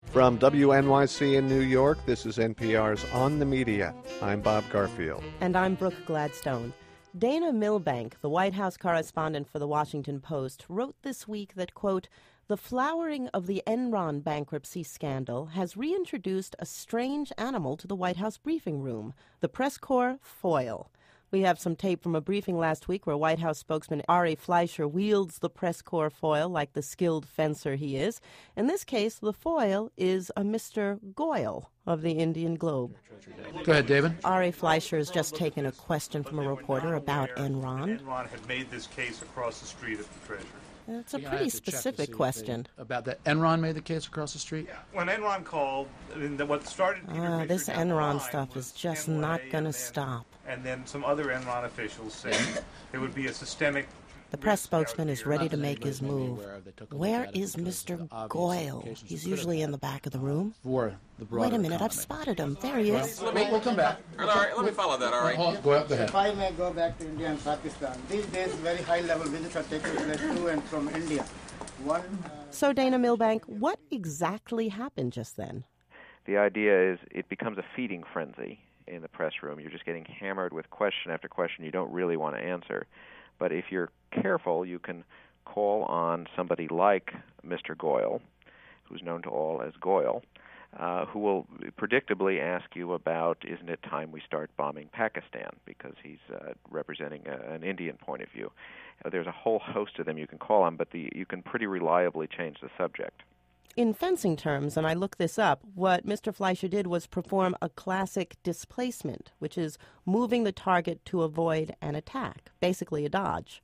From WNYC in New York, this is NPR's On the Media. I'm Bob Garfield. And I'm Brooke Gladstone. Dana Milbank, the White House correspondent for The Washington Post, wrote this week that, quote, the flowering of the Enron bankruptcy scandal has reintroduced a strange animal to the White House briefing room, the press corps foil. We have some tape from a briefing last week where White House spokesman Ari Fleischer wields the press corps foil like the skilled fencer he is. In this case, the foil is a Mr. Goyle of the Indian Globe. Go ahead, David. Ari Fleischer has just taken a question from a reporter about Enron. Enron had made this case across the street at the Treasury. It's a pretty specific question. About that, Enron made the case across the street? Yeah. When Enron called, what started... This Enron stuff is just not going to stop. And then some other Enron officials said there would be a systemic... The press spokesman is ready to make his move. Where is Mr. Goyle? He's usually in the back of the room. Wait a minute, I've spotted him. There he is. We'll come back. All right, let me follow that, all right? Go ahead. If I may go back to India and Pakistan, these days very high-level visits are taking place to and from India. So, Dana Milbank, what exactly happened just then? The idea is it becomes a feeding frenzy in the press room. You're just getting hammered with question after question you don't really want to answer. But if you're careful, you can call on somebody like Mr. Goyle, who's known to all as Goyle, who will predictably ask you about, isn't it time we start bombing Pakistan, because he's representing an Indian point of view. There's a whole host of them you can call on, but you can pretty reliably change the subject. In fencing terms, and I looked this up, what Mr. Fleischer did was perform a classic displacement, which is moving the target to avoid an attack, basically a dodge.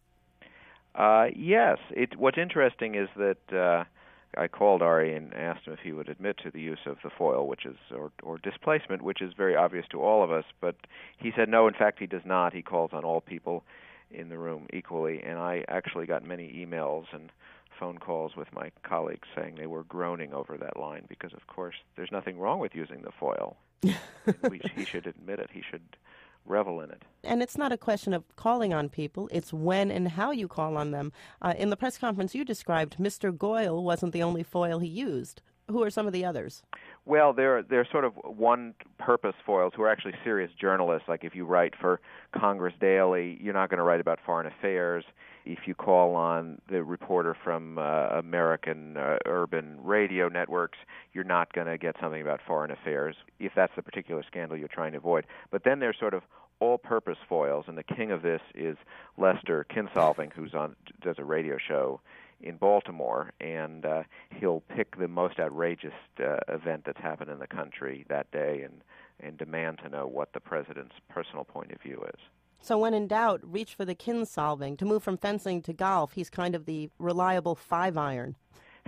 Yes. What's interesting is that I called Ari and asked him if he would admit to the use of the foil, which is or displacement, which is very obvious to all of us. But he said no. In fact, he does not. He calls on all people in the room equally. And I actually got many emails and phone calls with my colleagues saying they were groaning over that line because, of course, there's nothing wrong with using the foil. He should admit it. He should revel in it. And it's not a question of calling on people. It's when and how you call on them. In the press conference you described, Mr. Goyle wasn't the only foil he used. Who are some of the others? Well, they're sort of one-purpose foils who are actually serious journalists. Like if you write for Congress Daily, you're not going to write about foreign affairs. If you call on the reporter from American urban radio networks, you're not going to get something about foreign affairs, if that's the particular scandal you're trying to avoid. But then there's sort of all-purpose foils, and the king of this is Lester Kinsolving, who does a radio show in Baltimore, and he'll pick the most outrageous event that's happened in the country that day and demand to know what the president's personal point of view is. So when in doubt, reach for the Kinsolving. To move from fencing to golf, he's kind of the reliable 5-iron.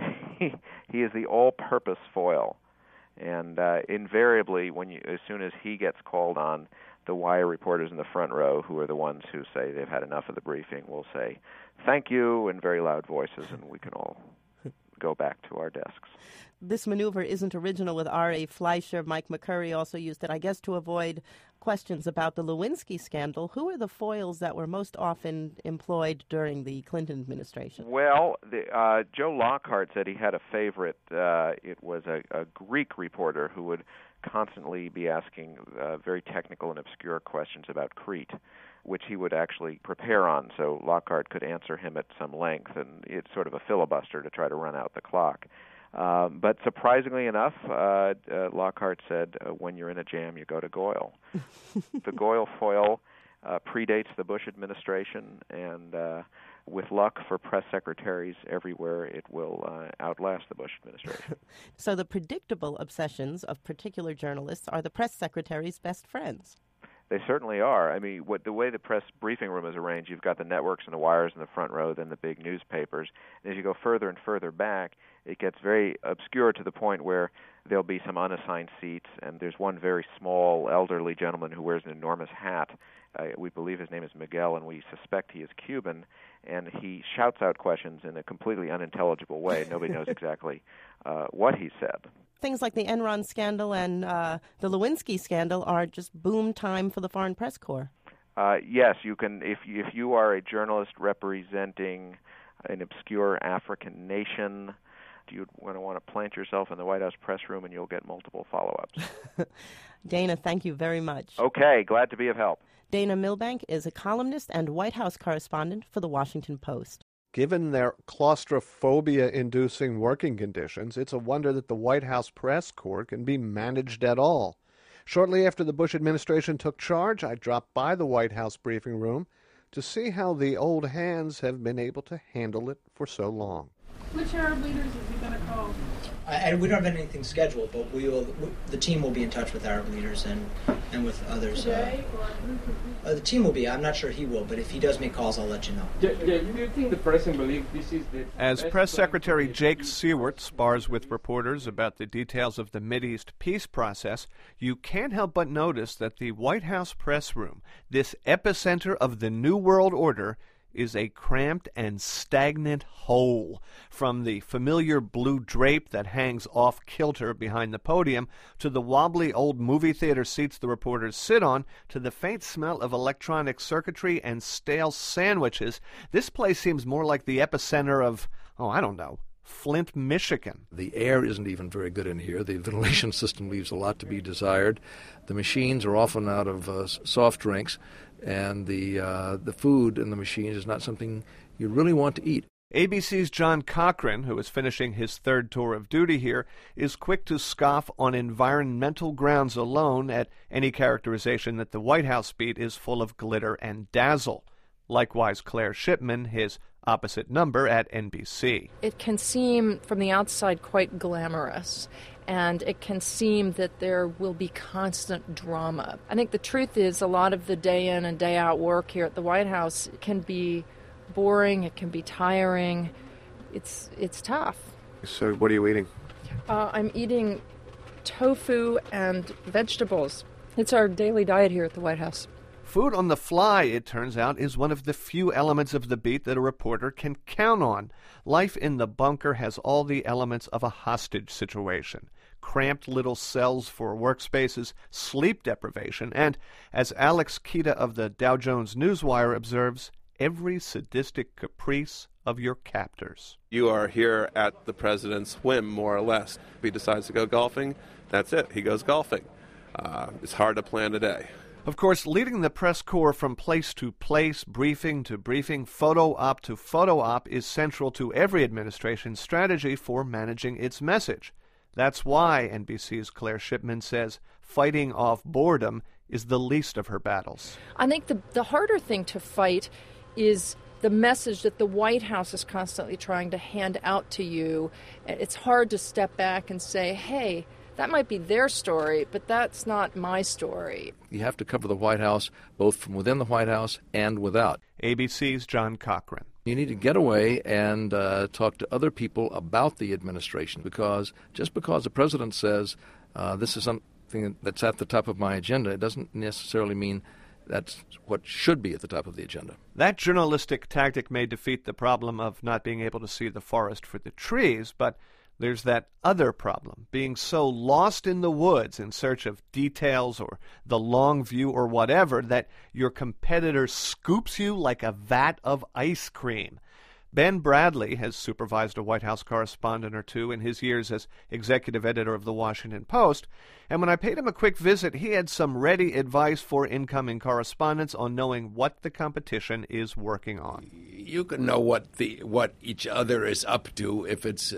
He is the all-purpose foil, and invariably, as soon as he gets called on, the wire reporters in the front row, who are the ones who say they've had enough of the briefing, will say, "Thank you," in very loud voices, and we can all go back to our desks. This maneuver isn't original with R.A. Fleischer. Mike McCurry also used it, I guess, to avoid questions about the Lewinsky scandal. Who are the foils that were most often employed during the Clinton administration? Well, Joe Lockhart said he had a favorite. It was a Greek reporter who would constantly be asking very technical and obscure questions about Crete, which he would actually prepare on, so Lockhart could answer him at some length, and it's sort of a filibuster to try to run out the clock. But surprisingly enough, Lockhart said, when you're in a jam, you go to Goyle. The Goyle foil predates the Bush administration, and with luck for press secretaries everywhere, it will outlast the Bush administration. So the predictable obsessions of particular journalists are the press secretary's best friends. They certainly are. I mean, the way the press briefing room is arranged, you've got the networks and the wires in the front row, then the big newspapers. And as you go further and further back, it gets very obscure to the point where there'll be some unassigned seats, and there's one very small, elderly gentleman who wears an enormous hat. We believe his name is Miguel, and we suspect he is Cuban, and he shouts out questions in a completely unintelligible way. Nobody knows exactly what he said. Things like the Enron scandal and the Lewinsky scandal are just boom time for the Foreign Press Corps. Yes, you can. If you are a journalist representing an obscure African nation, you're going to want to plant yourself in the White House press room, and you'll get multiple follow-ups. Dana, thank you very much. Okay, glad to be of help. Dana Milbank is a columnist and White House correspondent for The Washington Post. Given their claustrophobia-inducing working conditions, it's a wonder that the White House press corps can be managed at all. Shortly after the Bush administration took charge, I dropped by the White House briefing room to see how the old hands have been able to handle it for so long. Which Arab leaders is he going to call? We don't have anything scheduled, but the team will be in touch with Arab leaders and with others. Today? The team will be. I'm not sure he will, but if he does make calls, I'll let you know. Do you think the president believes this is the... As Press Secretary Jake Seward spars with reporters about the details of the Mideast peace process, you can't help but notice that the White House press room, this epicenter of the New World Order, is a cramped and stagnant hole. From the familiar blue drape that hangs off-kilter behind the podium, to the wobbly old movie theater seats the reporters sit on, to the faint smell of electronic circuitry and stale sandwiches, this place seems more like the epicenter of, Flint, Michigan. The air isn't even very good in here. The ventilation system leaves a lot to be desired. The machines are often out of soft drinks, and the food in the machines is not something you really want to eat. ABC's John Cochran, who is finishing his third tour of duty here, is quick to scoff on environmental grounds alone at any characterization that the White House beat is full of glitter and dazzle. Likewise, Claire Shipman, his opposite number at NBC. It can seem from the outside quite glamorous, and it can seem that there will be constant drama. I think the truth is a lot of the day in and day out work here at the White House can be boring, it can be tiring, it's tough. So what are you eating? I'm eating tofu and vegetables. It's our daily diet here at the White House. Food on the fly, it turns out, is one of the few elements of the beat that a reporter can count on. Life in the bunker has all the elements of a hostage situation. Cramped little cells for workspaces, sleep deprivation, and, as Alex Kita of the Dow Jones Newswire observes, every sadistic caprice of your captors. You are here at the president's whim, more or less. If he decides to go golfing, that's it. He goes golfing. It's hard to plan a day. Of course, leading the press corps from place to place, briefing to briefing, photo op to photo op is central to every administration's strategy for managing its message. That's why, NBC's Claire Shipman says, fighting off boredom is the least of her battles. I think the harder thing to fight is the message that the White House is constantly trying to hand out to you. It's hard to step back and say, hey, that might be their story, but that's not my story. You have to cover the White House both from within the White House and without. ABC's John Cochran. You need to get away and talk to other people about the administration, because just because the president says this is something that's at the top of my agenda, it doesn't necessarily mean that's what should be at the top of the agenda. That journalistic tactic may defeat the problem of not being able to see the forest for the trees, but there's that other problem, being so lost in the woods in search of details or the long view or whatever that your competitor scoops you like a vat of ice cream. Ben Bradley has supervised a White House correspondent or two in his years as executive editor of The Washington Post, and when I paid him a quick visit, he had some ready advice for incoming correspondents on knowing what the competition is working on. You can know what each other is up to if it's...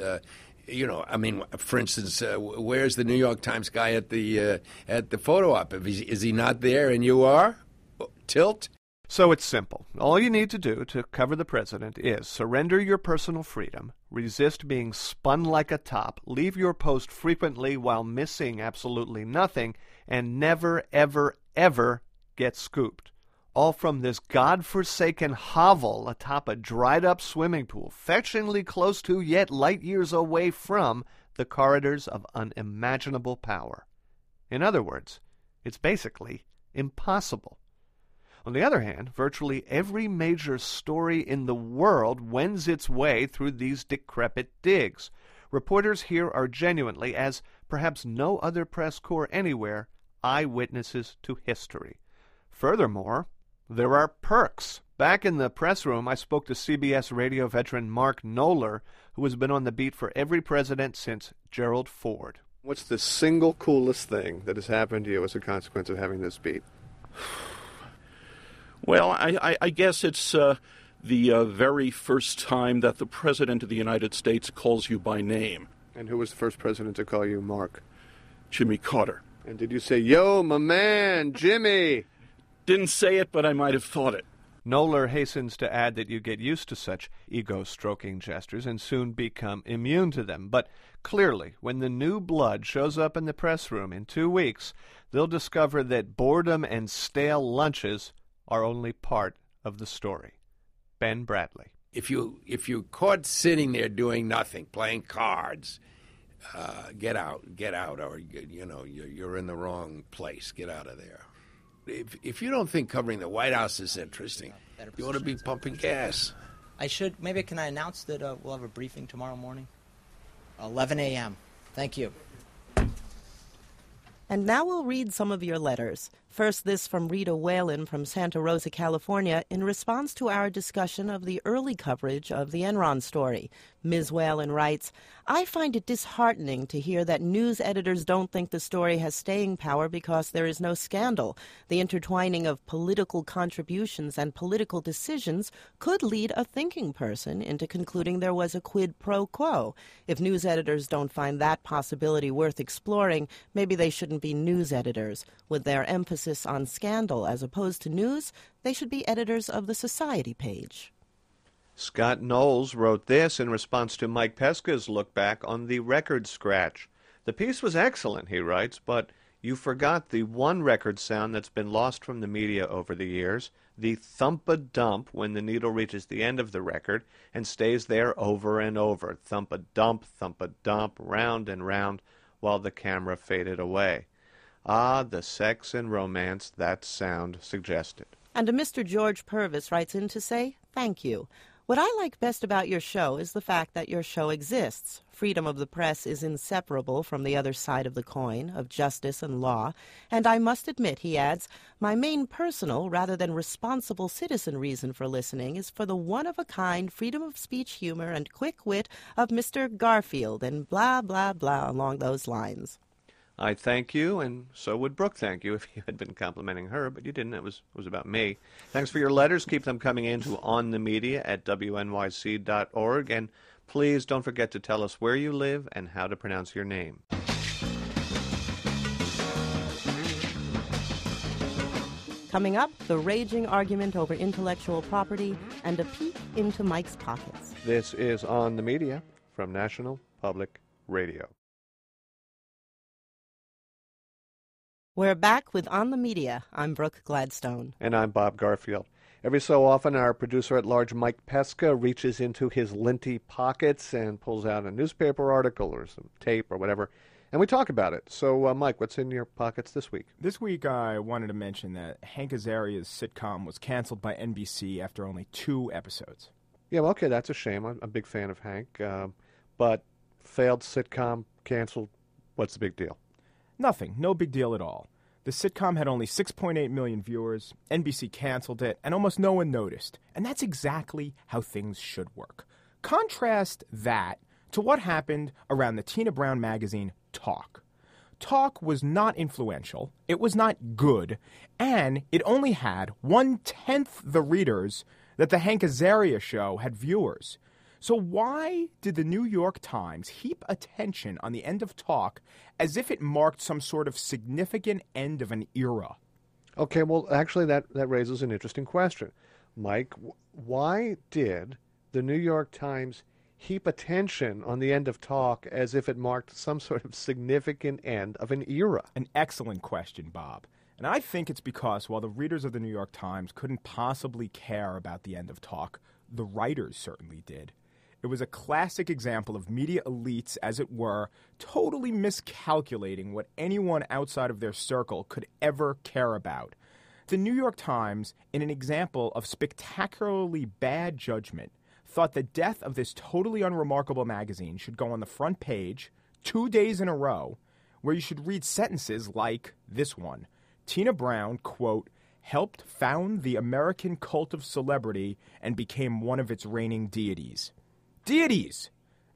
for instance, where's the New York Times guy at the photo op? Is he not there and you are? Tilt? So it's simple. All you need to do to cover the president is surrender your personal freedom, resist being spun like a top, leave your post frequently while missing absolutely nothing, and never, ever, ever get scooped. All from this godforsaken hovel atop a dried-up swimming pool, fetchingly close to, yet light years away from, the corridors of unimaginable power. In other words, it's basically impossible. On the other hand, virtually every major story in the world wends its way through these decrepit digs. Reporters here are genuinely, as perhaps no other press corps anywhere, eyewitnesses to history. Furthermore, there are perks. Back in the press room, I spoke to CBS radio veteran Mark Knoller, who who has been on the beat for every president since Gerald Ford. What's the single coolest thing that has happened to you as a consequence of having this beat? Well, I guess it's the very first time that the President of the United States calls you by name. And who was the first president to call you Mark? Jimmy Carter. And did you say, yo, my man, Jimmy? Didn't say it, but I might have thought it. Knoller hastens to add that you get used to such ego-stroking gestures and soon become immune to them. But clearly, when the new blood shows up in the press room in 2 weeks, they'll discover that boredom and stale lunches are only part of the story. Ben Bradley. If you're caught sitting there doing nothing, playing cards, get out, or you're in the wrong place. Get out of there. If you don't think covering the White House is interesting, you ought to be pumping gas. Maybe can I announce that we'll have a briefing tomorrow morning? 11 a.m. Thank you. And now we'll read some of your letters. First, this from Rita Whalen from Santa Rosa, California, in response to our discussion of the early coverage of the Enron story. Ms. Whalen writes, I find it disheartening to hear that news editors don't think the story has staying power because there is no scandal. The intertwining of political contributions and political decisions could lead a thinking person into concluding there was a quid pro quo. If news editors don't find that possibility worth exploring, maybe they shouldn't be news editors. With their emphasis on scandal as opposed to news, they should be editors of the Society page. Scott Knowles wrote this in response to Mike Pesca's look back on the record scratch. The piece was excellent, he writes, but you forgot the one record sound that's been lost from the media over the years, the thump-a-dump when the needle reaches the end of the record and stays there over and over, thump-a-dump, round and round, while the camera faded away. Ah, the sex and romance that sound suggested. And a Mr. George Purvis writes in to say, thank you. What I like best about your show is the fact that your show exists. Freedom of the press is inseparable from the other side of the coin, of justice and law. And I must admit, he adds, my main personal, rather than responsible citizen reason for listening is for the one-of-a-kind freedom of speech humor and quick wit of Mr. Garfield and blah, blah, blah along those lines. I thank you, and so would Brooke thank you if you had been complimenting her, but you didn't. It was about me. Thanks for your letters. Keep them coming in to onthemedia@wnyc.org, and please don't forget to tell us where you live and how to pronounce your name. Coming up, the raging argument over intellectual property and a peek into Mike's pockets. This is On the Media from National Public Radio. We're back with On the Media. I'm Brooke Gladstone. And I'm Bob Garfield. Every so often, our producer-at-large Mike Pesca reaches into his linty pockets and pulls out a newspaper article or some tape or whatever, and we talk about it. So, Mike, what's in your pockets this week? This week, I wanted to mention that Hank Azaria's sitcom was canceled by NBC after only 2 episodes. Yeah, well, okay, that's a shame. I'm a big fan of Hank. But failed sitcom canceled, what's the big deal? Nothing. No big deal at all. The sitcom had only 6.8 million viewers, NBC canceled it, and almost no one noticed. And that's exactly how things should work. Contrast that to what happened around the Tina Brown magazine Talk. Talk was not influential, it was not good, and it only had 1/10 the readers that the Hank Azaria show had viewers. So why did the New York Times heap attention on the end of Talk as if it marked some sort of significant end of an era? Okay, well, actually, that raises an interesting question. Mike, why did the New York Times heap attention on the end of Talk as if it marked some sort of significant end of an era? An excellent question, Bob. And I think it's because while the readers of the New York Times couldn't possibly care about the end of Talk, the writers certainly did. It was a classic example of media elites, as it were, totally miscalculating what anyone outside of their circle could ever care about. The New York Times, in an example of spectacularly bad judgment, thought the death of this totally unremarkable magazine should go on the front page 2 days in a row, where you should read sentences like this one. Tina Brown, quote, helped found the American cult of celebrity and became one of its reigning deities. Deities!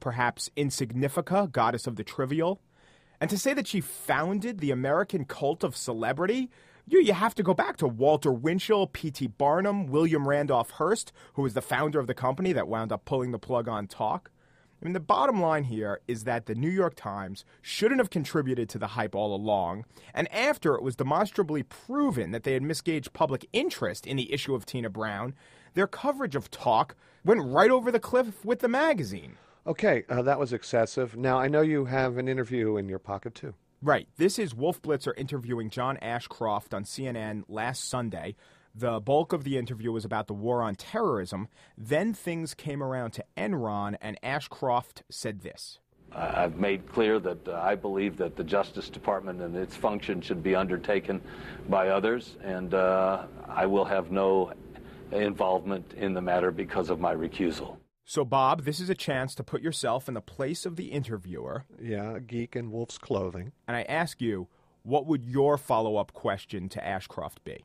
perhaps Insignifica, goddess of the trivial. And to say that she founded the American cult of celebrity, you have to go back to Walter Winchell, P.T. Barnum, William Randolph Hearst, who was the founder of the company that wound up pulling the plug on talk. I mean, the bottom line here is that the New York Times shouldn't have contributed to the hype all along, and after it was demonstrably proven that they had misgauged public interest in the issue of Tina Brown, their coverage of talk went right over the cliff with the magazine. Okay, that was excessive. Now, I know you have an interview in your pocket, too. Right. This is Wolf Blitzer interviewing John Ashcroft on CNN last Sunday. The bulk of the interview was about the war on terrorism. Then things came around to Enron, and Ashcroft said this. I've made clear that I believe that the Justice Department and its function should be undertaken by others, and I will have no involvement in the matter because of my recusal. So, Bob, this is a chance to put yourself in the place of the interviewer. Yeah, a geek in wolf's clothing. And I ask you, what would your follow-up question to Ashcroft be?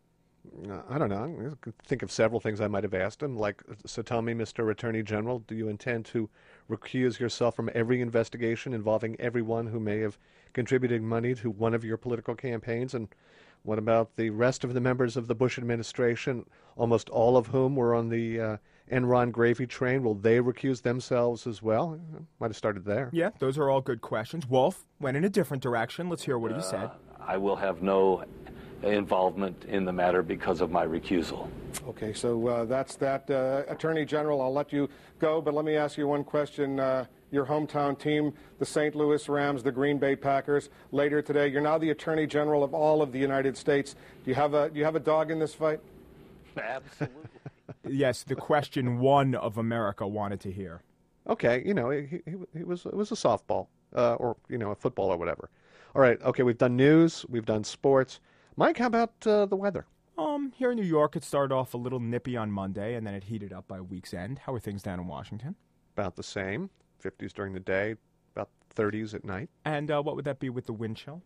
I don't know. I can think of several things I might have asked him, like, so tell me, Mr. Attorney General, do you intend to recuse yourself from every investigation involving everyone who may have contributed money to one of your political campaigns? And what about the rest of the members of the Bush administration, almost all of whom were on the Enron gravy train? Will they recuse themselves as well? Might have started there. Yeah, those are all good questions. Wolf went in a different direction. Let's hear what he said. I will have no involvement in the matter because of my recusal. Okay, so that's that. Attorney General, I'll let you go, but let me ask you one question. Your hometown team, the St. Louis Rams, the Green Bay Packers, later today, you're now the Attorney General of all of the United States. Do you have a dog in this fight? Absolutely. Yes, the question one of America wanted to hear. Okay, it was a softball or a football or whatever. All right, okay, we've done news, we've done sports. Mike, how about the weather? Here in New York, it started off a little nippy on Monday, and then it heated up by week's end. How are things down in Washington? About the same. 50s during the day, about 30s at night. And what would that be with the wind chill?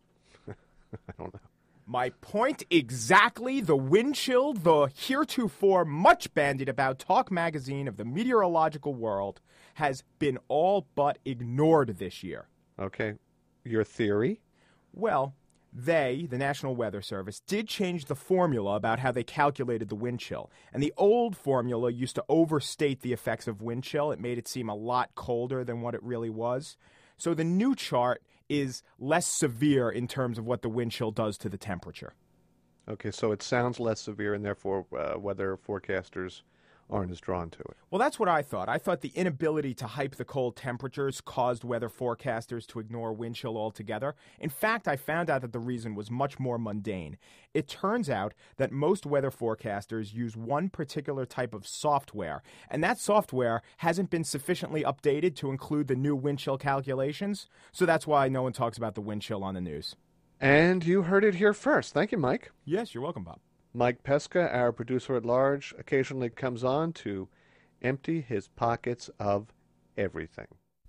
I don't know. My point exactly. The wind chill, the heretofore much bandied about talk magazine of the meteorological world, has been all but ignored this year. Okay. Your theory? Well, they, the National Weather Service, did change the formula about how they calculated the wind chill. And the old formula used to overstate the effects of wind chill. It made it seem a lot colder than what it really was. So the new chart is less severe in terms of what the wind chill does to the temperature. Okay, so it sounds less severe, and therefore weather forecasters aren't as drawn to it. Well, that's what I thought. I thought the inability to hype the cold temperatures caused weather forecasters to ignore wind chill altogether. In fact, I found out that the reason was much more mundane. It turns out that most weather forecasters use one particular type of software, and that software hasn't been sufficiently updated to include the new wind chill calculations, so that's why no one talks about the wind chill on the news. And you heard it here first. Thank you, Mike. Yes, you're welcome, Bob. Mike Pesca, our producer at large, occasionally comes on to empty his pockets of everything.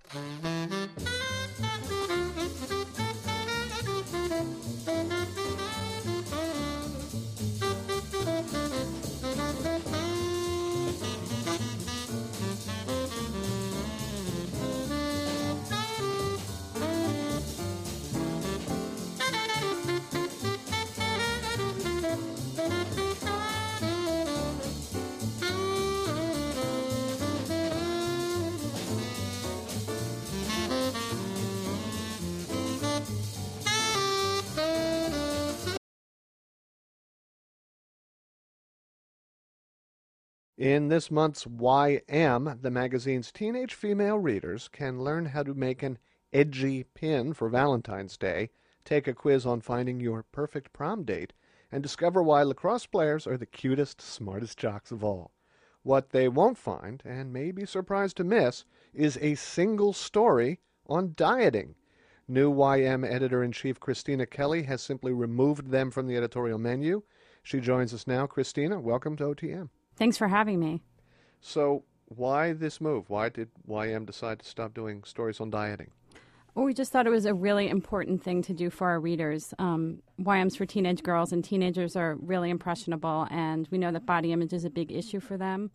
In this month's YM, the magazine's teenage female readers can learn how to make an edgy pin for Valentine's Day, take a quiz on finding your perfect prom date, and discover why lacrosse players are the cutest, smartest jocks of all. What they won't find, and may be surprised to miss, is a single story on dieting. New YM editor-in-chief Christina Kelly has simply removed them from the editorial menu. She joins us now. Christina, welcome to OTM. Thanks for having me. So why this move? Why did YM decide to stop doing stories on dieting? Well, we just thought it was a really important thing to do for our readers. YM's for teenage girls, and teenagers are really impressionable, and we know that body image is a big issue for them.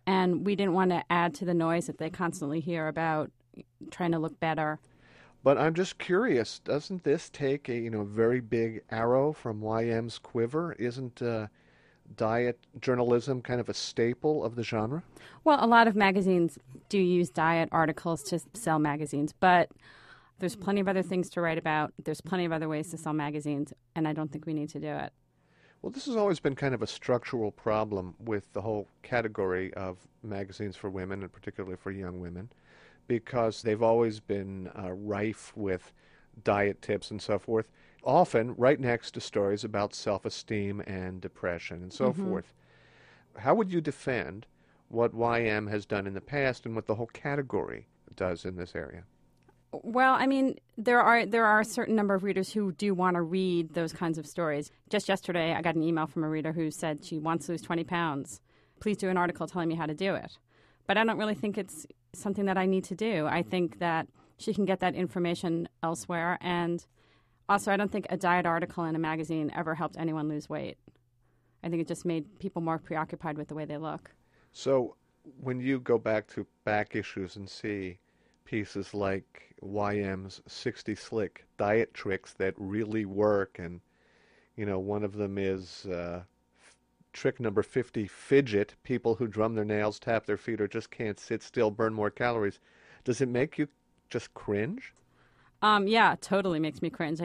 and we didn't want to add to the noise that they constantly hear about trying to look better. But I'm just curious, doesn't this take a very big arrow from YM's quiver? Isn't diet journalism kind of a staple of the genre? Well, a lot of magazines do use diet articles to sell magazines, but there's plenty of other things to write about. There's plenty of other ways to sell magazines, and I don't think we need to do it. Well, this has always been kind of a structural problem with the whole category of magazines for women, and particularly for young women, because they've always been rife with diet tips and so forth, often right next to stories about self-esteem and depression and so forth. How would you defend what YM has done in the past and what the whole category does in this area? Well, I mean, there are a certain number of readers who do want to read those kinds of stories. Just yesterday, I got an email from a reader who said she wants to lose 20 pounds. Please do an article telling me how to do it. But I don't really think it's something that I need to do. I think that she can get that information elsewhere. And also, I don't think a diet article in a magazine ever helped anyone lose weight. I think it just made people more preoccupied with the way they look. So when you go back to back issues and see pieces like YM's 60 Slick diet tricks that really work, and one of them is trick number 50, fidget. People who drum their nails, tap their feet, or just can't sit still burn more calories. Does it make you just cringe? Yeah, it totally makes me cringe.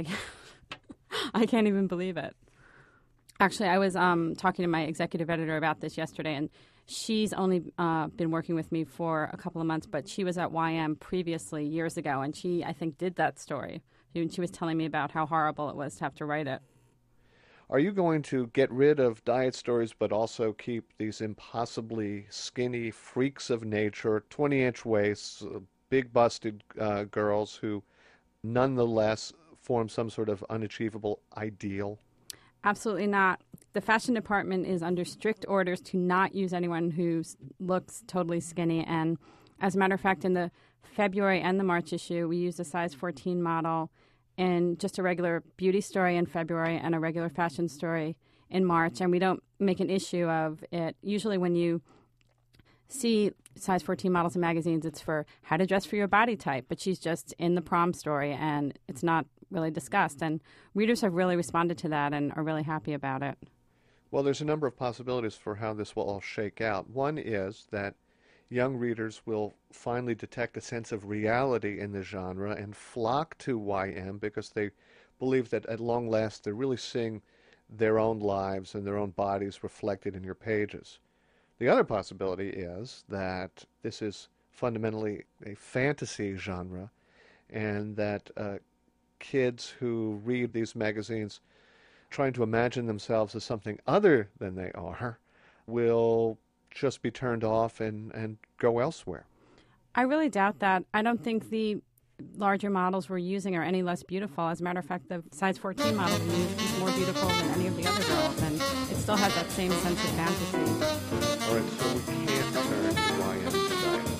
I can't even believe it. Actually, I was talking to my executive editor about this yesterday, and she's only been working with me for a couple of months, but she was at YM previously years ago, and she, I think, did that story. She was telling me about how horrible it was to have to write it. Are you going to get rid of diet stories but also keep these impossibly skinny freaks of nature, 20-inch waists, big busted girls who nonetheless form some sort of unachievable ideal? Absolutely not. The fashion department is under strict orders to not use anyone who looks totally skinny. And as a matter of fact, in the February and the March issue, we used a size 14 model in just a regular beauty story in February and a regular fashion story in March. And we don't make an issue of it. Usually when you see size 14 models in magazines, it's for how to dress for your body type. But she's just in the prom story, and it's not really discussed. And readers have really responded to that and are really happy about it. Well, there's a number of possibilities for how this will all shake out. One is that young readers will finally detect a sense of reality in the genre and flock to YM because they believe that at long last they're really seeing their own lives and their own bodies reflected in your pages. The other possibility is that this is fundamentally a fantasy genre, and that kids who read these magazines trying to imagine themselves as something other than they are will just be turned off and go elsewhere. I really doubt that. I don't think the larger models we're using are any less beautiful. As a matter of fact, the size 14 model we use is more beautiful than any of the other girls, and it still has that same sense of fantasy. All right, so we can't turn YM to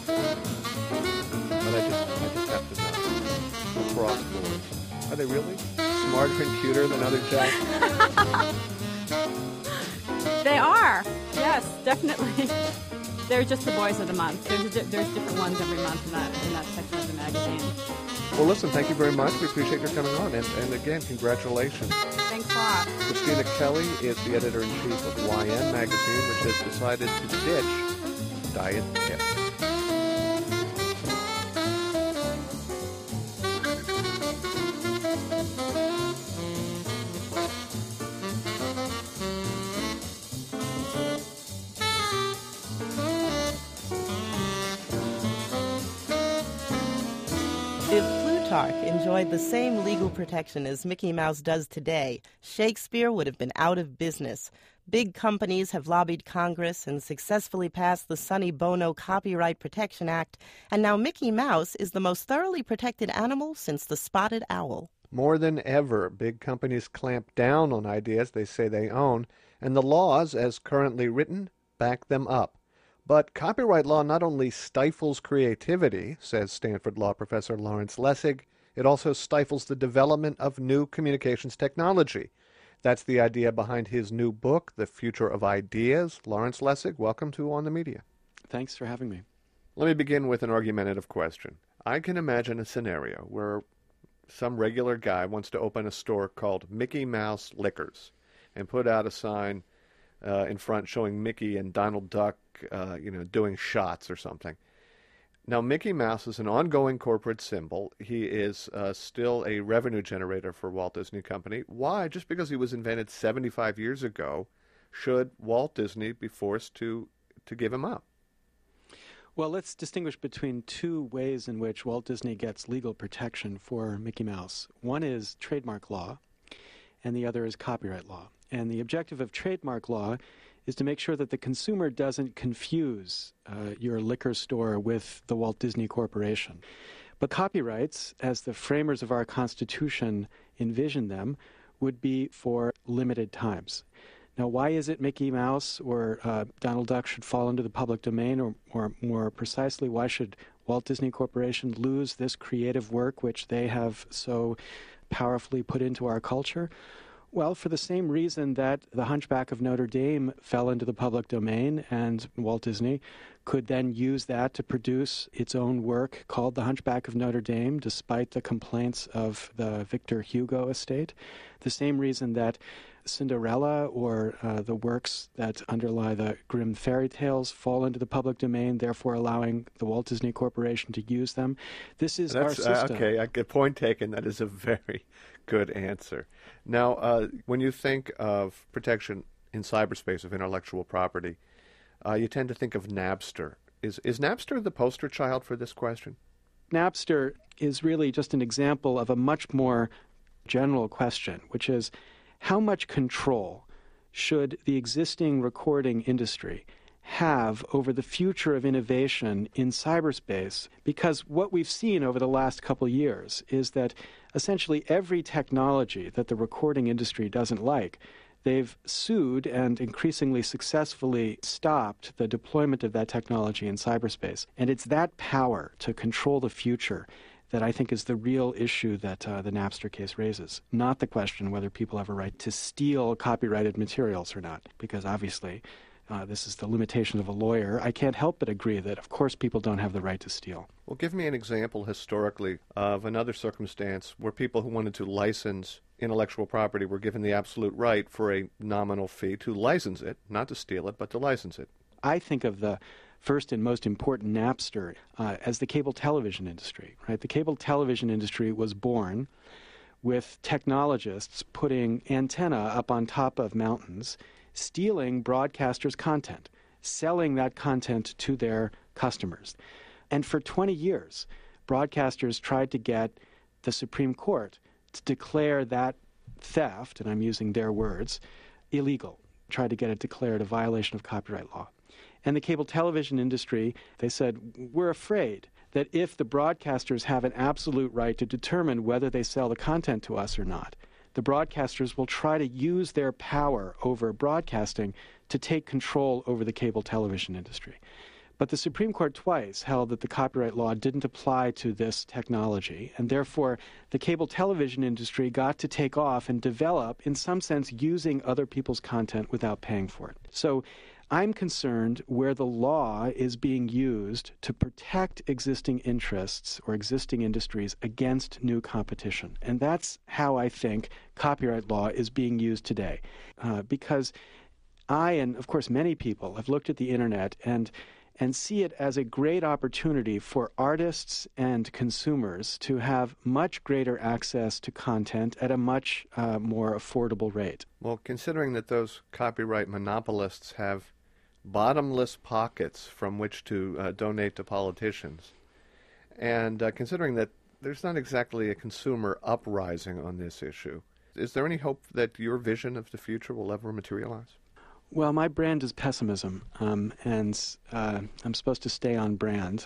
diet. But I just have to know. Across boards. Are they really smarter and cuter than other jacks? They are. Yes, definitely. They're just the boys of the month. There's different ones every month in that section of the magazine. Well, listen, thank you very much. We appreciate your coming on. And again, congratulations. Thanks a lot. Christina Kelly is the editor-in-chief of YM Magazine, which has decided to ditch diet tips. If Plutarch enjoyed the same legal protection as Mickey Mouse does today, Shakespeare would have been out of business. Big companies have lobbied Congress and successfully passed the Sonny Bono Copyright Protection Act, and now Mickey Mouse is the most thoroughly protected animal since the spotted owl. More than ever, big companies clamp down on ideas they say they own, and the laws, as currently written, back them up. But copyright law not only stifles creativity, says Stanford law professor Lawrence Lessig, it also stifles the development of new communications technology. That's the idea behind his new book, The Future of Ideas. Lawrence Lessig, welcome to On the Media. Thanks for having me. Let me begin with an argumentative question. I can imagine a scenario where some regular guy wants to open a store called Mickey Mouse Liquors and put out a sign in front showing Mickey and Donald Duck, doing shots or something. Now, Mickey Mouse is an ongoing corporate symbol. He is still a revenue generator for Walt Disney Company. Why? Just because he was invented 75 years ago, should Walt Disney be forced to give him up? Well, let's distinguish between two ways in which Walt Disney gets legal protection for Mickey Mouse. One is trademark law, and the other is copyright law. And the objective of trademark law is to make sure that the consumer doesn't confuse your liquor store with the Walt Disney Corporation. But copyrights, as the framers of our Constitution envisioned them, would be for limited times. Now, why is it Mickey Mouse or Donald Duck should fall into the public domain, or more precisely, why should Walt Disney Corporation lose this creative work which they have so powerfully put into our culture? Well, for the same reason that The Hunchback of Notre Dame fell into the public domain, and Walt Disney could then use that to produce its own work called The Hunchback of Notre Dame, despite the complaints of the Victor Hugo estate. The same reason that Cinderella or the works that underlie the Grimm fairy tales fall into the public domain, therefore allowing the Walt Disney Corporation to use them. This is our system. Okay, point taken. That is a very good answer. Now, when you think of protection in cyberspace of intellectual property, you tend to think of Napster. Is Napster the poster child for this question? Napster is really just an example of a much more general question, which is, how much control should the existing recording industry have over the future of innovation in cyberspace? Because what we've seen over the last couple of years is that essentially every technology that the recording industry doesn't like, they've sued and increasingly successfully stopped the deployment of that technology in cyberspace. And it's that power to control the future that I think is the real issue that the Napster case raises, not the question whether people have a right to steal copyrighted materials or not, because obviously this is the limitation of a lawyer. I can't help but agree that, of course, people don't have the right to steal. Well, give me an example historically of another circumstance where people who wanted to license intellectual property were given the absolute right for a nominal fee to license it, not to steal it, but to license it. I think of the first and most important Napster as the cable television industry, right? The cable television industry was born with technologists putting antenna up on top of mountains, stealing broadcasters' content, selling that content to their customers. And for 20 years, broadcasters tried to get the Supreme Court to declare that theft, and I'm using their words, illegal, tried to get it declared a violation of copyright law. And the cable television industry, they said, we're afraid that if the broadcasters have an absolute right to determine whether they sell the content to us or not, the broadcasters will try to use their power over broadcasting to take control over the cable television industry. But the Supreme Court twice held that the copyright law didn't apply to this technology, and therefore the cable television industry got to take off and develop, in some sense, using other people's content without paying for it. So I'm concerned where the law is being used to protect existing interests or existing industries against new competition. And that's how I think copyright law is being used today. Because I, and of course many people, have looked at the Internet and see it as a great opportunity for artists and consumers to have much greater access to content at a much more affordable rate. Well, considering that those copyright monopolists have bottomless pockets from which to donate to politicians, and considering that there's not exactly a consumer uprising on this issue, is there any hope that your vision of the future will ever materialize? Well, my brand is pessimism, and I'm supposed to stay on brand.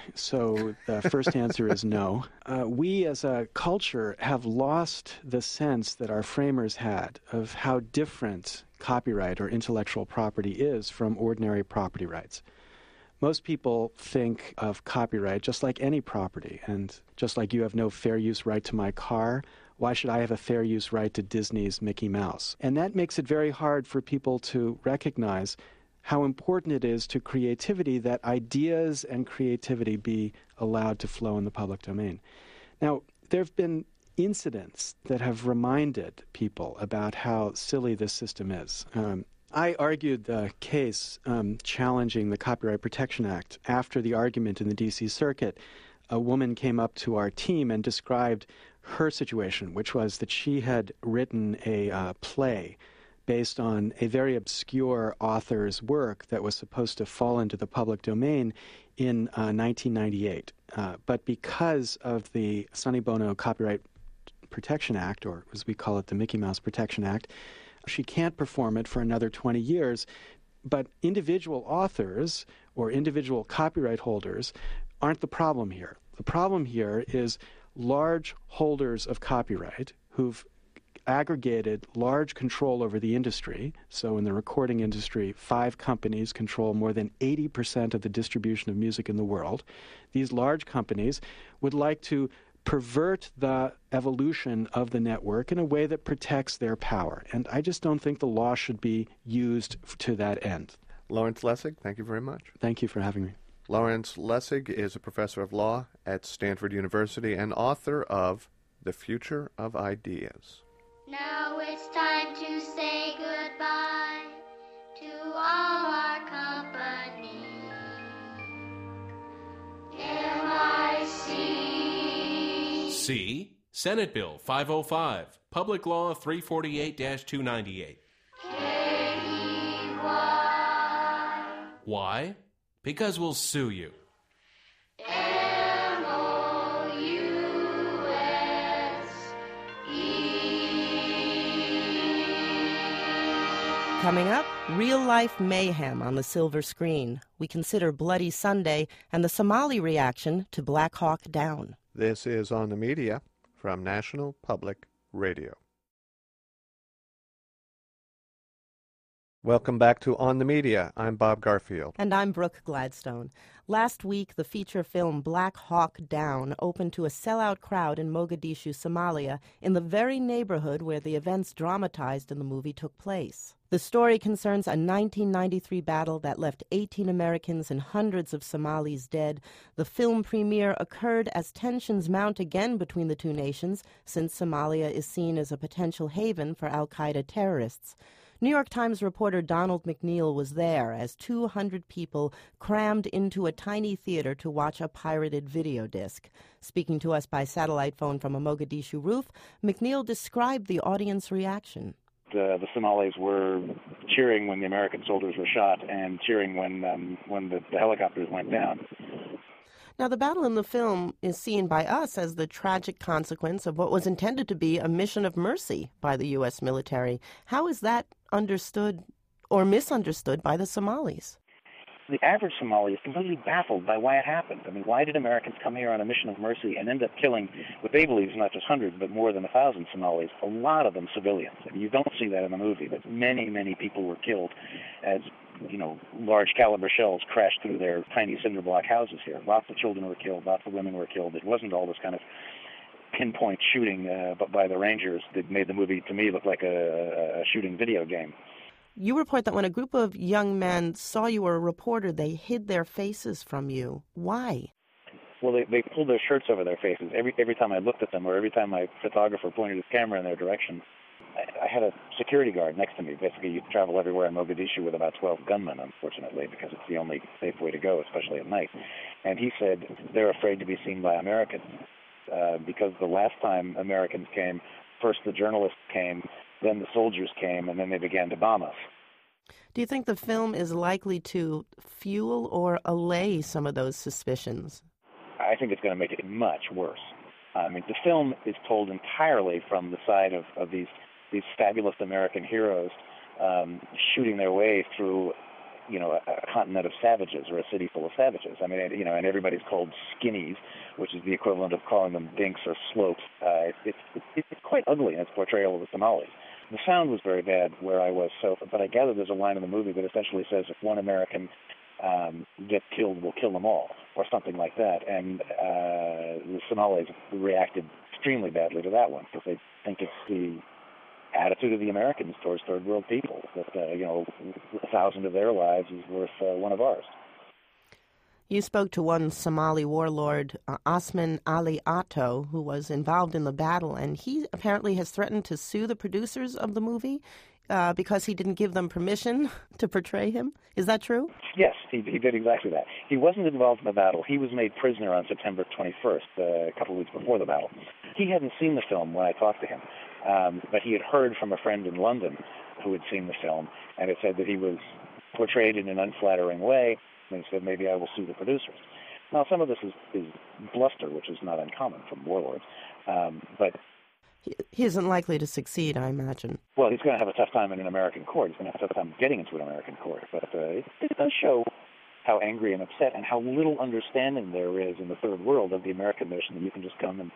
So the first answer is no. We as a culture have lost the sense that our framers had of how different copyright or intellectual property is from ordinary property rights. Most people think of copyright just like any property, and just like you have no fair use right to my car, why should I have a fair use right to Disney's Mickey Mouse? And that makes it very hard for people to recognize how important it is to creativity that ideas and creativity be allowed to flow in the public domain. Now, there have been incidents that have reminded people about how silly this system is. I argued the case challenging the Copyright Protection Act. After the argument in the D.C. Circuit, a woman came up to our team and described her situation, which was that she had written a play based on a very obscure author's work that was supposed to fall into the public domain in 1998. But because of the Sonny Bono Copyright Protection Act, or as we call it, the Mickey Mouse Protection Act, she can't perform it for another 20 years. But individual authors or individual copyright holders aren't the problem here. The problem here is large holders of copyright who've aggregated large control over the industry. So in the recording industry, 5 companies control more than 80% of the distribution of music in the world. These large companies would like to pervert the evolution of the network in a way that protects their power. And I just don't think the law should be used to that end. Lawrence Lessig, thank you very much. Thank you for having me. Lawrence Lessig is a professor of law at Stanford University and author of The Future of Ideas. Now it's time to say goodbye to all our company. M-I-C. C. Senate Bill 505, Public Law 348-298. K-E-Y. Why? Because we'll sue you. Coming up, real-life mayhem on the silver screen. We consider Bloody Sunday and the Somali reaction to Black Hawk Down. This is On the Media from National Public Radio. Welcome back to On the Media. I'm Bob Garfield. And I'm Brooke Gladstone. Last week, the feature film Black Hawk Down opened to a sellout crowd in Mogadishu, Somalia, in the very neighborhood where the events dramatized in the movie took place. The story concerns a 1993 battle that left 18 Americans and hundreds of Somalis dead. The film premiere occurred as tensions mount again between the two nations, since Somalia is seen as a potential haven for al-Qaeda terrorists. New York Times reporter Donald McNeil was there as 200 people crammed into a tiny theater to watch a pirated video disc. Speaking to us by satellite phone from a Mogadishu roof, McNeil described the audience reaction. The Somalis were cheering when the American soldiers were shot and cheering when the helicopters went down. Now, the battle in the film is seen by us as the tragic consequence of what was intended to be a mission of mercy by the U.S. military. How is that understood or misunderstood by the Somalis? The average Somali is completely baffled by why it happened. I mean, why did Americans come here on a mission of mercy and end up killing what they believe is not just hundreds, but more than 1,000 Somalis, a lot of them civilians? I mean, you don't see that in the movie, but many, many people were killed as, large caliber shells crashed through their tiny cinder block houses here. Lots of children were killed, lots of women were killed. It wasn't all this kind of pinpoint shooting by the Rangers that made the movie, to me, look like a shooting video game. You report that when a group of young men saw you were a reporter, they hid their faces from you. Why? Well, they pulled their shirts over their faces. Every time I looked at them, or every time my photographer pointed his camera in their direction, I had a security guard next to me. Basically, you travel everywhere in Mogadishu with about 12 gunmen, unfortunately, because it's the only safe way to go, especially at night. And he said they're afraid to be seen by Americans because the last time Americans came, first the journalists came, then the soldiers came, and then they began to bomb us. Do you think the film is likely to fuel or allay some of those suspicions? I think it's going to make it much worse. I mean, the film is told entirely from the side of these fabulous American heroes shooting their way through, a continent of savages or a city full of savages. I mean, and everybody's called skinnies, which is the equivalent of calling them dinks or slopes. It's quite ugly in its portrayal of the Somalis. The sound was very bad where I was, but I gather there's a line in the movie that essentially says if one American gets killed, we'll kill them all, or something like that. And the Somalis reacted extremely badly to that one because they think it's the attitude of the Americans towards third world people. that 1,000 of their lives is worth one of ours. You spoke to one Somali warlord, Osman Ali Atto, who was involved in the battle, and he apparently has threatened to sue the producers of the movie because he didn't give them permission to portray him. Is that true? Yes, he did exactly that. He wasn't involved in the battle. He was made prisoner on September 21st, a couple of weeks before the battle. He hadn't seen the film when I talked to him, but he had heard from a friend in London who had seen the film, and it said that he was portrayed in an unflattering way, and he said, maybe I will sue the producers. Now, some of this is bluster, which is not uncommon from warlords, but he isn't likely to succeed, I imagine. Well, he's going to have a tough time in an American court. He's going to have a tough time getting into an American court. But it does show how angry and upset and how little understanding there is in the third world of the American notion that you can just come and,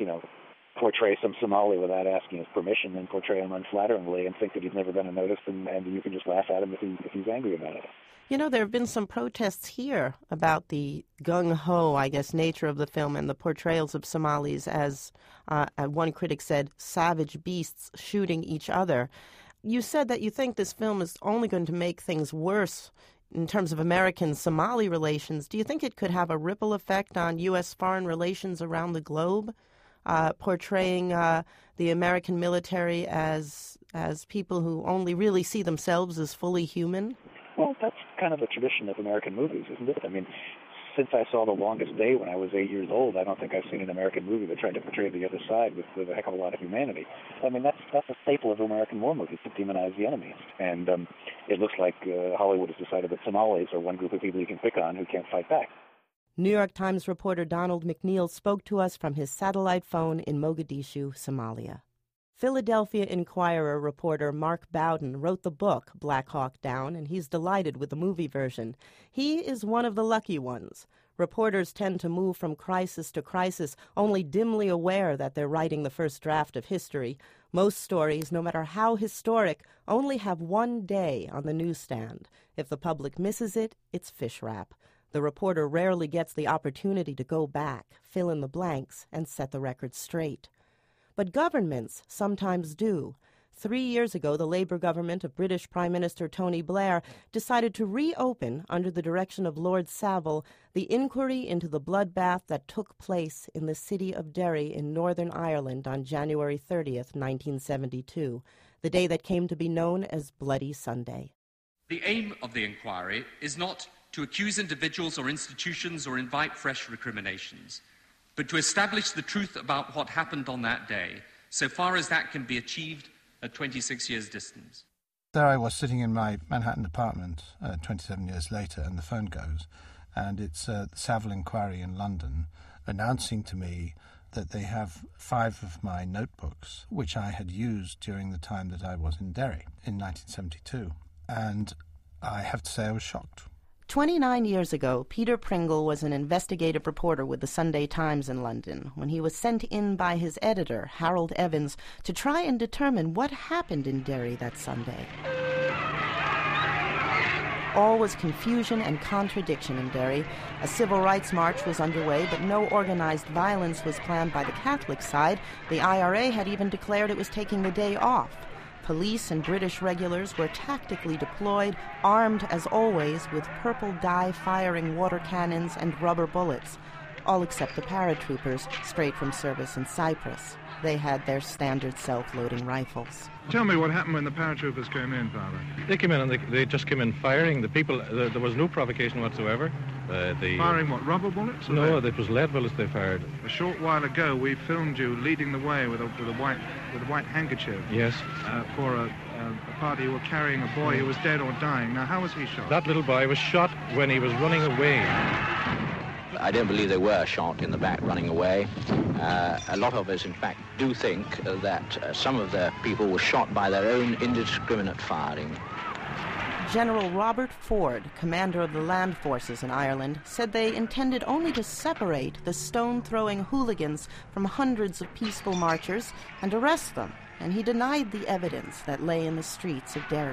portray some Somali without asking his permission and portray him unflatteringly and think that he's never going to notice and you can just laugh at him if he's angry about it. There have been some protests here about the gung-ho, I guess, nature of the film and the portrayals of Somalis as, one critic said, savage beasts shooting each other. You said that you think this film is only going to make things worse in terms of American-Somali relations. Do you think it could have a ripple effect on U.S. foreign relations around the globe, portraying the American military as people who only really see themselves as fully human? Well, that's kind of a tradition of American movies, isn't it? I mean, since I saw The Longest Day when I was 8 years old, I don't think I've seen an American movie that tried to portray the other side with a heck of a lot of humanity. I mean, that's a staple of American war movies, to demonize the enemies. And it looks like Hollywood has decided that Somalis are one group of people you can pick on who can't fight back. New York Times reporter Donald McNeil spoke to us from his satellite phone in Mogadishu, Somalia. Philadelphia Inquirer reporter Mark Bowden wrote the book Black Hawk Down, and he's delighted with the movie version. He is one of the lucky ones. Reporters tend to move from crisis to crisis, only dimly aware that they're writing the first draft of history. Most stories, no matter how historic, only have one day on the newsstand. If the public misses it, it's fish wrap. The reporter rarely gets the opportunity to go back, fill in the blanks, and set the record straight. But governments sometimes do. 3 years ago, the Labour government of British Prime Minister Tony Blair decided to reopen, under the direction of Lord Savile, the inquiry into the bloodbath that took place in the city of Derry in Northern Ireland on January 30th, 1972, the day that came to be known as Bloody Sunday. The aim of the inquiry is not to accuse individuals or institutions or invite fresh recriminations, but to establish the truth about what happened on that day, so far as that can be achieved at 26 years' distance. There I was sitting in my Manhattan apartment 27 years later, and the phone goes, and it's the Savile Inquiry in London announcing to me that they have 5 of my notebooks, which I had used during the time that I was in Derry in 1972. And I have to say I was shocked. 29 years ago, Peter Pringle was an investigative reporter with the Sunday Times in London when he was sent in by his editor, Harold Evans, to try and determine what happened in Derry that Sunday. All was confusion and contradiction in Derry. A civil rights march was underway, but no organized violence was planned by the Catholic side. The IRA had even declared it was taking the day off. Police and British regulars were tactically deployed, armed as always with purple dye-firing water cannons and rubber bullets, all except the paratroopers, straight from service in Cyprus. They had their standard self-loading rifles. Tell me what happened when the paratroopers came in, Father. They came in and they just came in firing. The people, there was no provocation whatsoever. Firing what, rubber bullets? No, it was lead bullets they fired. A short while ago, we filmed you leading the way with a white handkerchief. Yes. For a party who were carrying a boy who was dead or dying. Now, how was he shot? That little boy was shot when he was running away. I don't believe they were shot in the back running away. A lot of us, in fact, do think that some of the people were shot by their own indiscriminate firing. General Robert Ford, commander of the land forces in Ireland, said they intended only to separate the stone-throwing hooligans from hundreds of peaceful marchers and arrest them, and he denied the evidence that lay in the streets of Derry.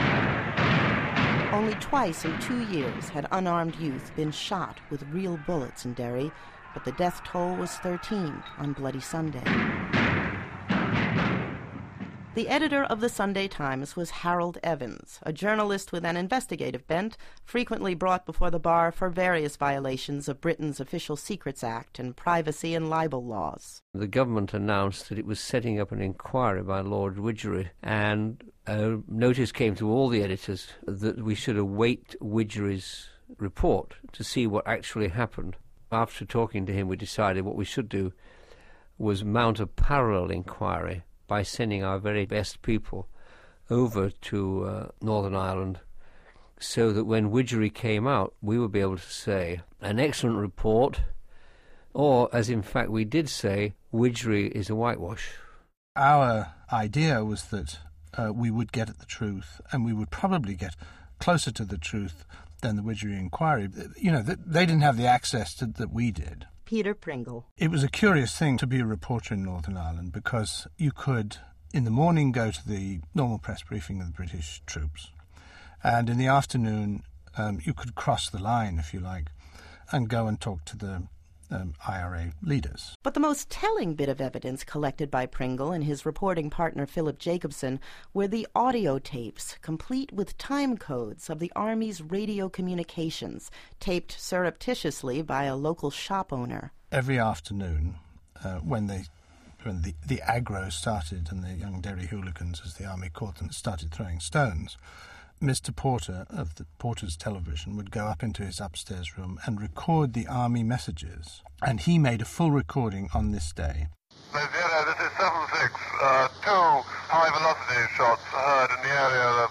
Only twice in 2 years had unarmed youth been shot with real bullets in Derry, but the death toll was 13 on Bloody Sunday. The editor of the Sunday Times was Harold Evans, a journalist with an investigative bent, frequently brought before the bar for various violations of Britain's Official Secrets Act and privacy and libel laws. The government announced that it was setting up an inquiry by Lord Widgery, and a notice came to all the editors that we should await Widgery's report to see what actually happened. After talking to him, we decided what we should do was mount a parallel inquiry by sending our very best people over to Northern Ireland, so that when Widgery came out, we would be able to say, an excellent report, or, as in fact we did say, Widgery is a whitewash. Our idea was that we would get at the truth, and we would probably get closer to the truth than the Widgery inquiry. You know, they didn't have the access that we did. Peter Pringle. It was a curious thing to be a reporter in Northern Ireland, because you could, in the morning, go to the normal press briefing of the British troops, and in the afternoon you could cross the line, if you like, and go and talk to the IRA leaders. But the most telling bit of evidence collected by Pringle and his reporting partner Philip Jacobson were the audio tapes, complete with time codes of the Army's radio communications, taped surreptitiously by a local shop owner. Every afternoon, when the aggro started and the young Derry hooligans, as the Army called them, started throwing stones, Mr. Porter of the Porter's Television would go up into his upstairs room and record the Army messages. And he made a full recording on this day. This is 7-6. Two high-velocity shots heard in the area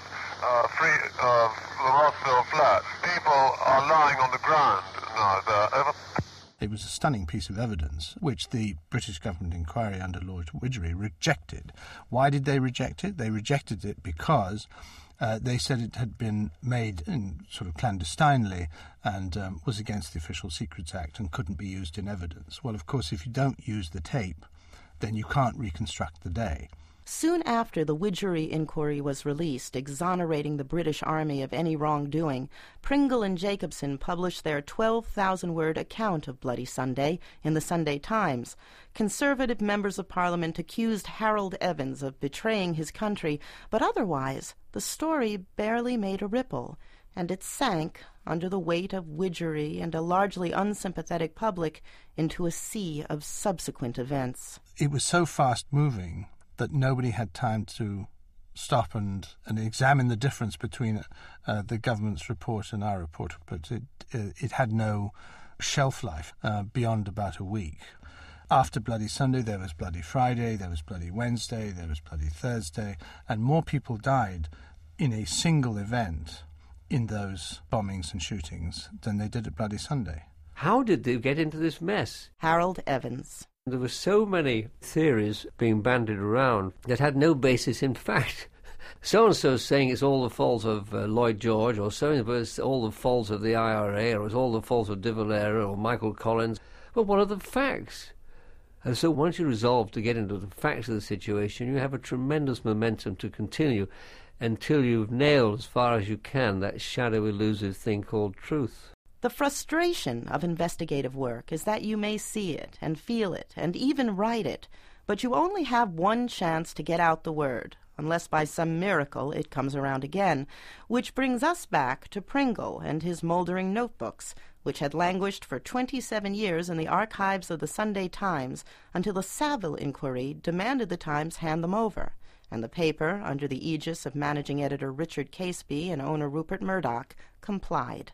of the Rossville Flat. People are lying on the ground now there. Over. It was a stunning piece of evidence, which the British government inquiry under Lord Widgery rejected. Why did they reject it? They rejected it because they said it had been made in sort of clandestinely and was against the Official Secrets Act and couldn't be used in evidence. Well, of course, if you don't use the tape, then you can't reconstruct the day. Soon after the Widgery inquiry was released, exonerating the British Army of any wrongdoing, Pringle and Jacobson published their 12,000-word account of Bloody Sunday in the Sunday Times. Conservative members of Parliament accused Harold Evans of betraying his country, but otherwise the story barely made a ripple, and it sank under the weight of Widgery and a largely unsympathetic public into a sea of subsequent events. It was so fast-moving that nobody had time to stop and examine the difference between the government's report and our report, but it had no shelf life beyond about a week. After Bloody Sunday, there was Bloody Friday, there was Bloody Wednesday, there was Bloody Thursday, and more people died in a single event in those bombings and shootings than they did at Bloody Sunday. How did they get into this mess? Harold Evans. There were so many theories being bandied around that had no basis in fact. So-and-so saying it's all the fault of Lloyd George, or so-and-so it's all the fault of the IRA, or it's all the fault of De Valera or Michael Collins. Well, what are the facts? And so once you resolve to get into the facts of the situation, you have a tremendous momentum to continue until you've nailed as far as you can that shadow elusive thing called truth. The frustration of investigative work is that you may see it and feel it and even write it, but you only have one chance to get out the word, unless by some miracle it comes around again, which brings us back to Pringle and his mouldering notebooks, which had languished for 27 years in the archives of the Sunday Times until the Saville inquiry demanded the Times hand them over, and the paper, under the aegis of managing editor Richard Caseby and owner Rupert Murdoch, complied.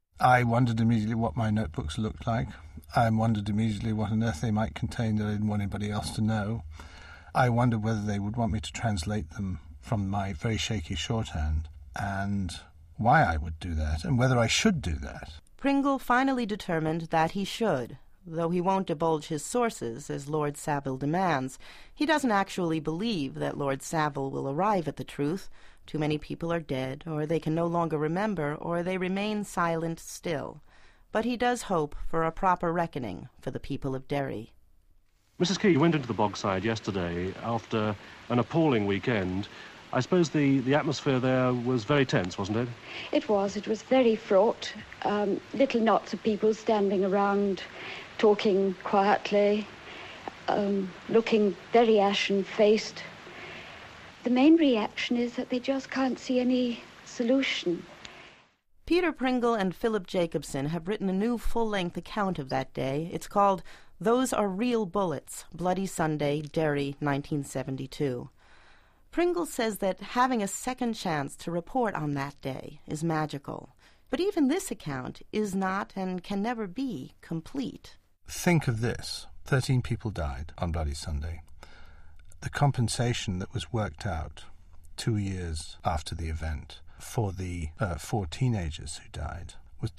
I wondered immediately what my notebooks looked like. I wondered immediately what on earth they might contain that I didn't want anybody else to know. I wondered whether they would want me to translate them from my very shaky shorthand, and why I would do that, and whether I should do that. Pringle finally determined that he should, though he won't divulge his sources, as Lord Saville demands. He doesn't actually believe that Lord Saville will arrive at the truth. Too many people are dead, or they can no longer remember, or they remain silent still. But he does hope for a proper reckoning for the people of Derry. Mrs. Key, you went into the Bogside yesterday after an appalling weekend. I suppose the atmosphere there was very tense, wasn't it? It was. It was very fraught. Little knots of people standing around, talking quietly, looking very ashen-faced. The main reaction is that they just can't see any solution. Peter Pringle and Philip Jacobson have written a new full-length account of that day. It's called Those Are Real Bullets, Bloody Sunday, Derry, 1972. Pringle says that having a second chance to report on that day is magical. But even this account is not and can never be complete. Think of this. 13 people died on Bloody Sunday. The compensation that was worked out 2 years after the event for the 4 teenagers who died was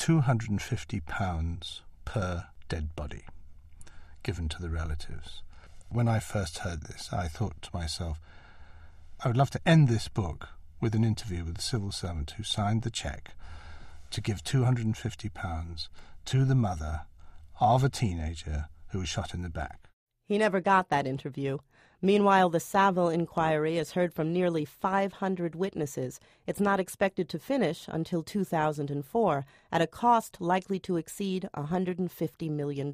£250 per dead body given to the relatives. When I first heard this, I thought to myself, I would love to end this book with an interview with the civil servant who signed the cheque to give £250 to the mother of a teenager who was shot in the back. He never got that interview. Meanwhile, the Saville inquiry has heard from nearly 500 witnesses. It's not expected to finish until 2004, at a cost likely to exceed $150 million.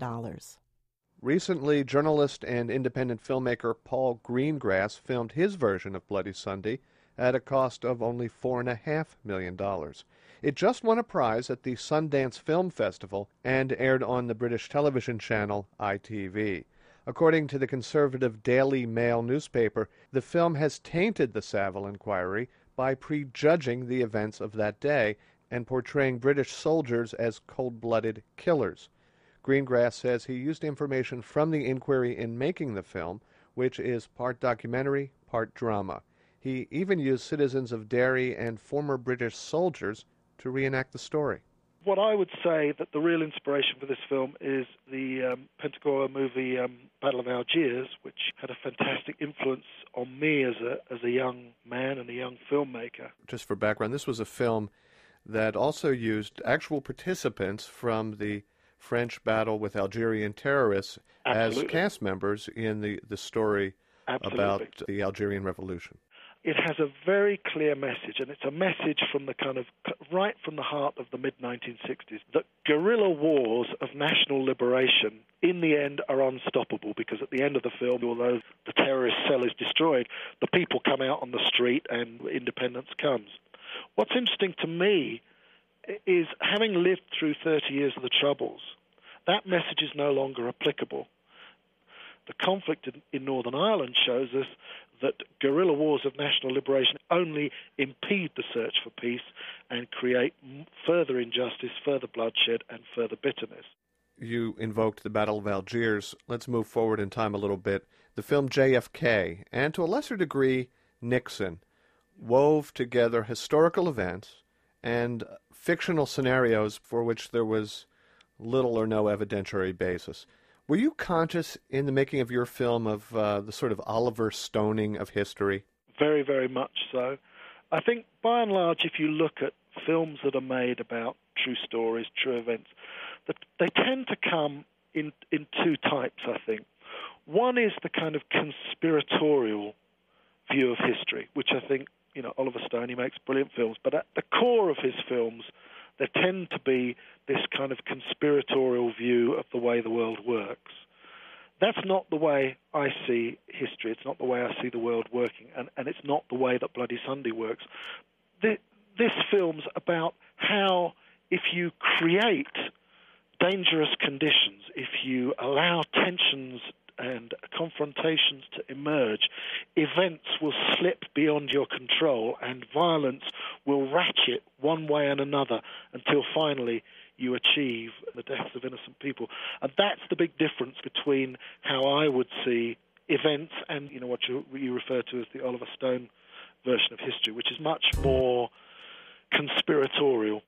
Recently, journalist and independent filmmaker Paul Greengrass filmed his version of Bloody Sunday at a cost of only $4.5 million. It just won a prize at the Sundance Film Festival and aired on the British television channel ITV. According to the conservative Daily Mail newspaper, the film has tainted the Saville inquiry by prejudging the events of that day and portraying British soldiers as cold-blooded killers. Greengrass says he used information from the inquiry in making the film, which is part documentary, part drama. He even used citizens of Derry and former British soldiers to reenact the story. What I would say that the real inspiration for this film is the Pentagon movie Battle of Algiers, which had a fantastic influence on me as a young man and a young filmmaker. Just for background, this was a film that also used actual participants from the French battle with Algerian terrorists as cast members in the story about the Algerian Revolution. It has a very clear message, and it's a message from the right from the heart of the mid-1960s, that guerrilla wars of national liberation in the end are unstoppable, because at the end of the film, although the terrorist cell is destroyed, the people come out on the street and independence comes. What's interesting to me is, having lived through 30 years of the Troubles, that message is no longer applicable. The conflict in Northern Ireland shows us that guerrilla wars of national liberation only impede the search for peace and create further injustice, further bloodshed, and further bitterness. You invoked the Battle of Algiers. Let's move forward in time a little bit. The film JFK, and to a lesser degree Nixon, wove together historical events and fictional scenarios for which there was little or no evidentiary basis. Were you conscious in the making of your film of the sort of Oliver Stoning of history? Very, very much so. I think, by and large, if you look at films that are made about true stories, true events, they tend to come in two types, I think. One is the kind of conspiratorial view of history, which I think, Oliver Stone, he makes brilliant films, but at the core of his films, there tend to be this kind of conspiratorial view of the way the world works. That's not the way I see history. It's not the way I see the world working, and it's not the way that Bloody Sunday works. This film's about how, if you create dangerous conditions, if you allow tensions and confrontations to emerge, events will slip beyond your control and violence will ratchet one way and another until finally you achieve the deaths of innocent people. And that's the big difference between how I would see events and what you refer to as the Oliver Stone version of history, which is much more conspiratorial.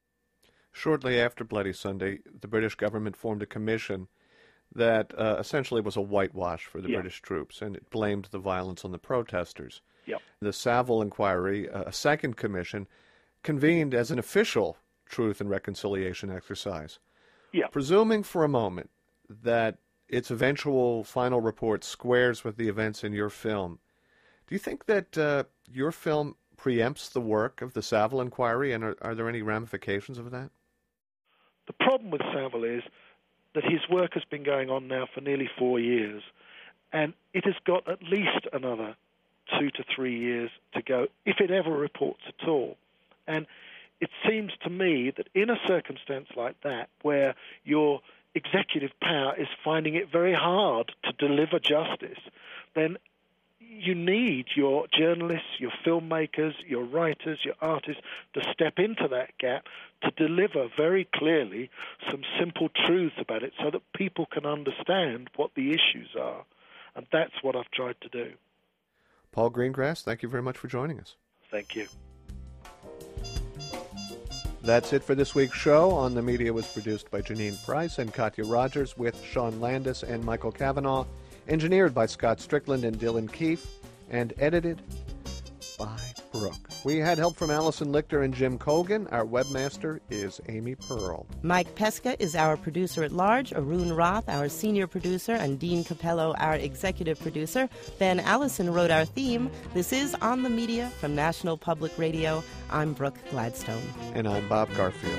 Shortly after Bloody Sunday, the British government formed a commission that essentially was a whitewash for the British troops, and it blamed the violence on the protesters. The Saville inquiry, a second commission, convened as an official truth and reconciliation exercise. Presuming for a moment that its eventual final report squares with the events in your film, do you think that your film preempts the work of the Saville inquiry, and are there any ramifications of that? The problem with Saville is that his work has been going on now for nearly 4 years, and it has got at least another 2 to 3 years to go, if it ever reports at all. And it seems to me that in a circumstance like that, where your executive power is finding it very hard to deliver justice, then you need your journalists, your filmmakers, your writers, your artists to step into that gap to deliver very clearly some simple truths about it so that people can understand what the issues are. And that's what I've tried to do. Paul Greengrass, thank you very much for joining us. Thank you. That's it for this week's show. On the Media was produced by Janine Price and Katya Rogers with Sean Landis and Michael Cavanaugh. Engineered by Scott Strickland and Dylan Keefe, and edited by Brooke. We had help from Allison Lichter and Jim Colgan. Our webmaster is Amy Pearl. Mike Pesca is our producer at large, Arun Roth, our senior producer, and Dean Capello, our executive producer. Ben Allison wrote our theme. This is On the Media from National Public Radio. I'm Brooke Gladstone. And I'm Bob Garfield.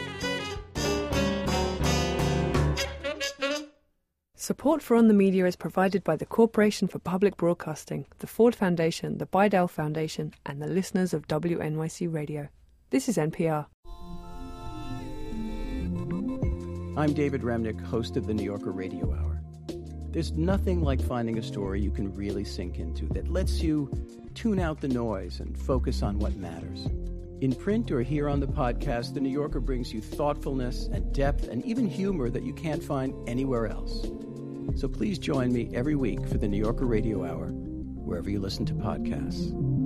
Support for On the Media is provided by the Corporation for Public Broadcasting, the Ford Foundation, the Bidell Foundation, and the listeners of WNYC Radio. This is NPR. I'm David Remnick, host of the New Yorker Radio Hour. There's nothing like finding a story you can really sink into that lets you tune out the noise and focus on what matters. In print or here on the podcast, the New Yorker brings you thoughtfulness and depth and even humor that you can't find anywhere else. So please join me every week for the New Yorker Radio Hour, wherever you listen to podcasts.